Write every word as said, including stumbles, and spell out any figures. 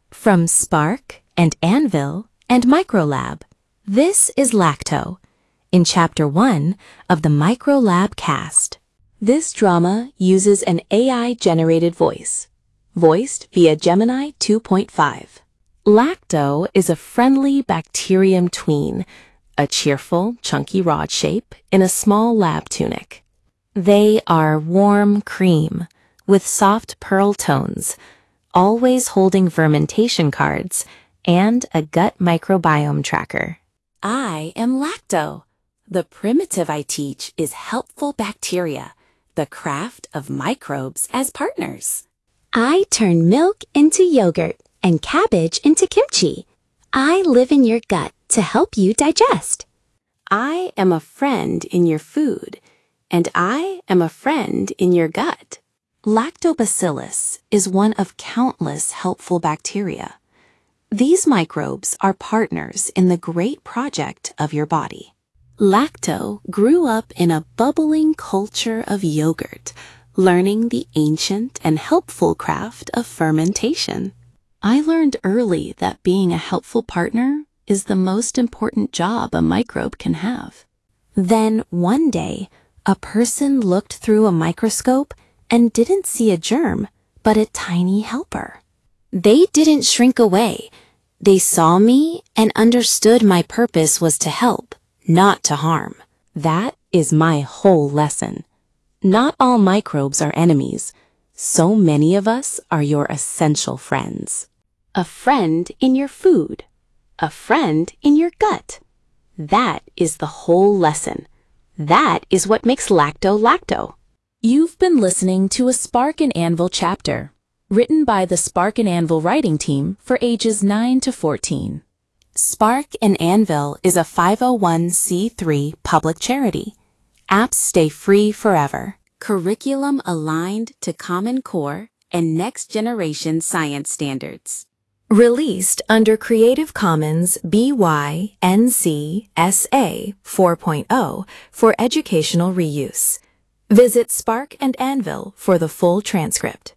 From Spark and Anvil and Microlab, this is Lacto, in Chapter one of the Microlab cast. This drama uses an A I-generated voice, voiced via Gemini two point five. Lacto is a friendly bacterium tween, a cheerful, chunky rod shape in a small lab tunic. They are warm cream with soft pearl tones, always holding fermentation cards and a gut microbiome tracker. I am Lacto. The primitive I teach is helpful bacteria, the craft of microbes as partners. I turn milk into yogurt and cabbage into kimchi. I live in your gut to help you digest. I am a friend in your food, and I am a friend in your gut. Lactobacillus is one of countless helpful bacteria. These microbes are partners in the great project of your body. Lacto grew up in a bubbling culture of yogurt, learning the ancient and helpful craft of fermentation. I learned early that being a helpful partner is the most important job a microbe can have. Then one day, a person looked through a microscope and didn't see a germ, but a tiny helper. They didn't shrink away. They saw me and understood my purpose was to help, not to harm. That is my whole lesson. Not all microbes are enemies. So many of us are your essential friends. A friend in your food. A friend in your gut. That is the whole lesson. That is what makes Lacto Lacto. You've been listening to a Spark and Anvil chapter, written by the Spark and Anvil writing team for ages nine to fourteen. Spark and Anvil is a five oh one c three public charity. Apps stay free forever. Curriculum aligned to Common Core and next generation science standards. Released under Creative Commons B Y N C S A four point oh for educational reuse. Visit Spark and Anvil for the full transcript.